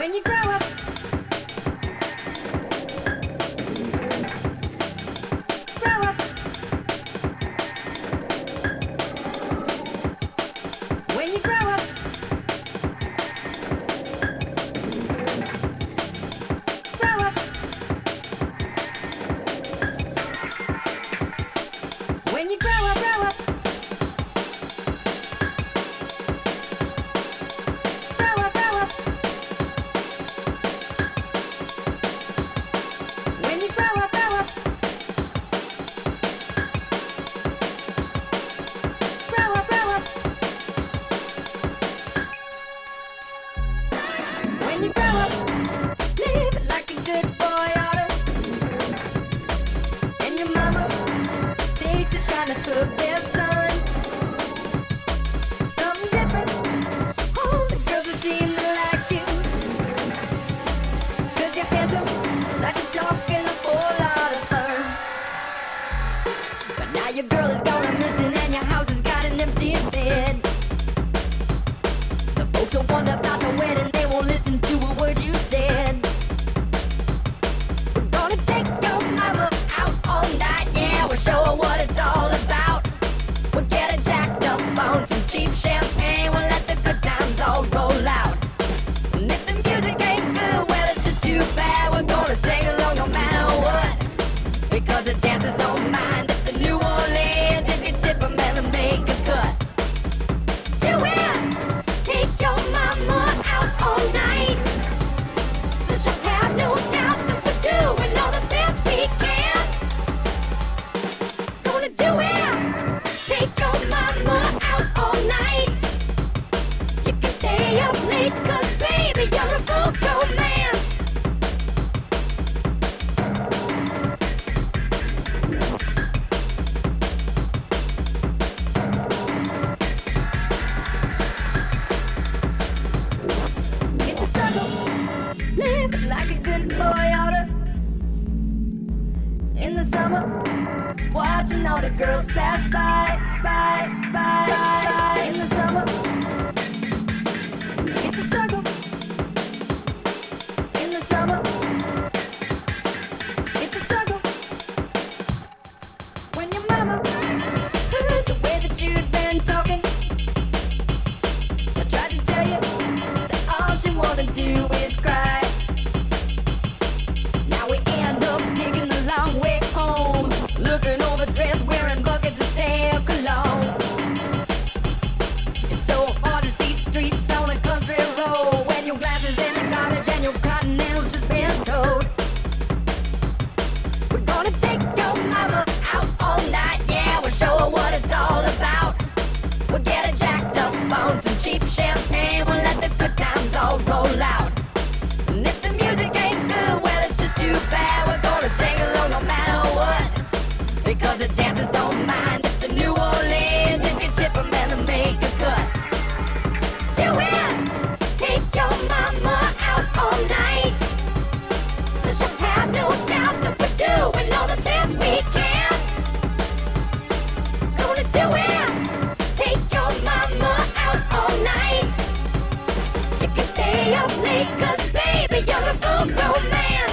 When you grow up, grow up. When you grow up, grow up. When you grow up, grow up. Grow up, grow up. When you grow up, grow up. Grow up, grow up. When you grow up, live like a good boy oughta. And your mama takes a shot at her best son. Something different. All the girls will seem to like you. 'Cause you're handsome, like a dog and a whole lot of fun. But now your girl is gone and missing and your house has got an empty bed. The folks will wonder about the wedding, they won't listen to a word you said. We're gonna take your mama out all night, yeah, we'll show her what it's all about. We'll get her jacked up on some cheap champagne, we'll let the good times all roll out. And if the music ain't good, well, it's just too bad. We're gonna sing along no matter what, because the dancers don't mind if the New Orleans, if you tip 'em and they make a cut. Do it! Take your mama out all night, so she'll have no doubt that we're doing all the best we can. Gonna do it! Take your mama out all night. You can stay up late, 'cause baby, you're a full-grown man. It's a struggle, live like a good boy oughta. In the summer, watching all the girls pass by. In the summer, it's a struggle. In the summer, it's a struggle. When your mama heard the way that you'd been talking, I tried to tell you that all she wanna do is cry. Now we end up taking the long way home, looking overdressed, wearing buckets of stale cologne. It's so hard to see streets on a country road when your glasses in the garbage and your continentals just been towed. We're gonna take your mama out all night, yeah, we'll show her what it's all about. We'll get her jacked up on some cheap champagne, we'll let the good times all roll out. And if the music ain't good, well, it's just too bad. We're gonna sing along no matter what, because the dancers don't mind if the New Orleans, if you tip 'em and they make a cut. Do it! Take your mama out all night, so she'll have no doubt that we're doing all the best we can. Gonna do it! Take your mama out all night. You can stay up late, 'cause baby, you're a full-grown man.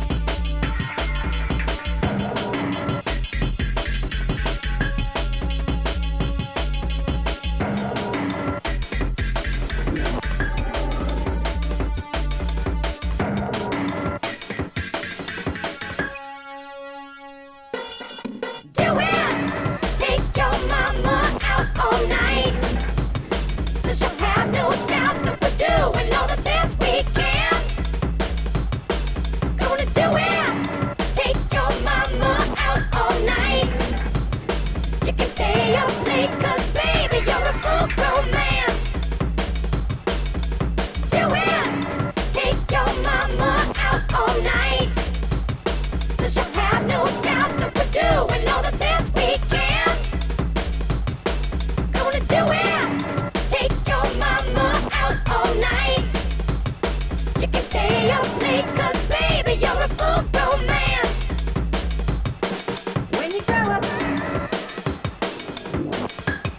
Do it! Take your mama out all night, so she'll have no doubt that we're doing all the best we can. Gonna do it! Take your mama out all night. You can stay up late, 'cause baby, you're a full-grown man. Do it! Take your mama out all night, so she'll have no doubt that we're doing all the best we can. Gonna do it! Take your mama out all night. You can stay up late, 'cause baby, you're a full-grown man. When you grow up,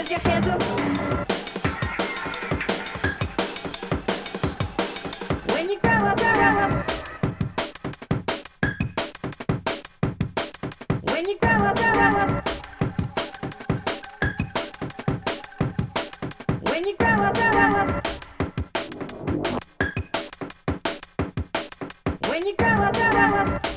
'cause you're handsome. When you grow up, grow up. When you grow up, grow up. When you grow up, grow up. When you grow up, grow up.